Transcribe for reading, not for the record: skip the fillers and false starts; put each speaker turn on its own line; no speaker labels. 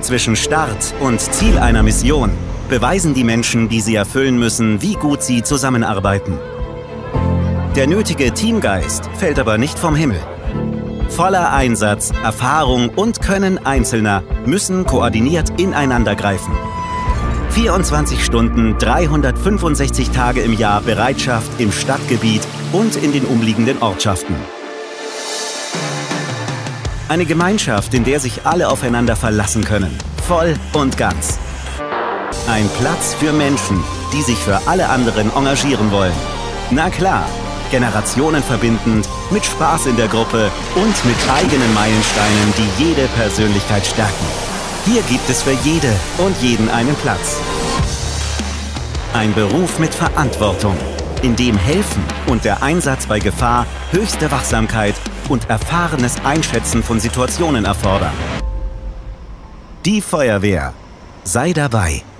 Zwischen Start und Ziel einer Mission beweisen die Menschen, die sie erfüllen müssen, wie gut sie zusammenarbeiten. Der nötige Teamgeist fällt aber nicht vom Himmel. Voller Einsatz, Erfahrung und Können Einzelner müssen koordiniert ineinander greifen. 24 Stunden, 365 Tage im Jahr Bereitschaft im Stadtgebiet und in den umliegenden Ortschaften. Eine Gemeinschaft, in der sich alle aufeinander verlassen können, voll und ganz. Ein Platz für Menschen, die sich für alle anderen engagieren wollen. Na klar, generationenverbindend, mit Spaß in der Gruppe und mit eigenen Meilensteinen, die jede Persönlichkeit stärken. Hier gibt es für jede und jeden einen Platz. Ein Beruf mit Verantwortung, in dem Helfen und der Einsatz bei Gefahr höchste Wachsamkeit und erfahrenes Einschätzen von Situationen erfordern. Die Feuerwehr. Sei dabei.